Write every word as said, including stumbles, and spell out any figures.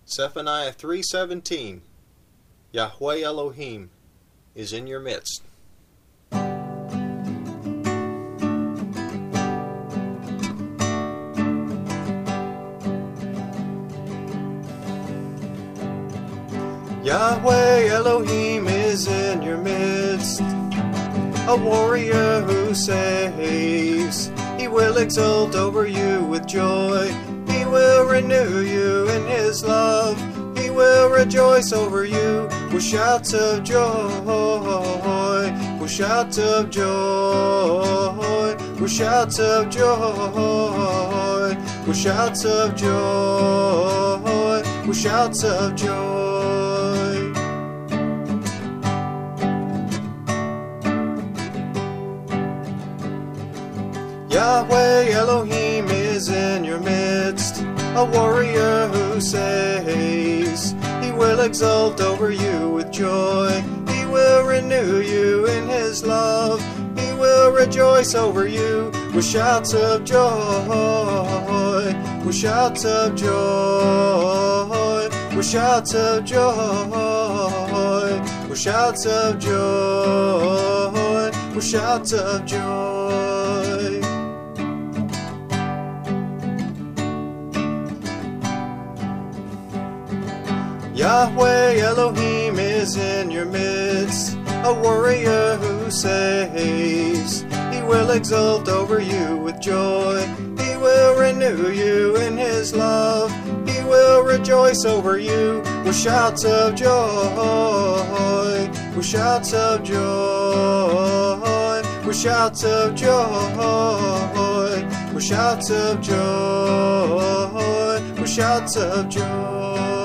Zephaniah three seventeen. Yahweh Elohim is in your midst. Yahweh Elohim is in your midst, a warrior who saves. He will exult over you with joy. He will renew you in His love. He will rejoice over you with shouts of joy, with shouts of joy, with shouts of joy, with shouts of joy, with shouts of joy. Yahweh Elohim is in your midst, a warrior who saves. He will exult over you with joy. He will renew you in His love. He will rejoice over you with shouts of joy, with shouts of joy, with shouts of joy, with shouts of joy, with shouts of joy. Yahweh Elohim is in your midst, a warrior who saves. He will exult over you with joy. He will renew you in His love. He will rejoice over you with shouts of joy, with shouts of joy, with shouts of joy, with shouts of joy, with shouts of joy.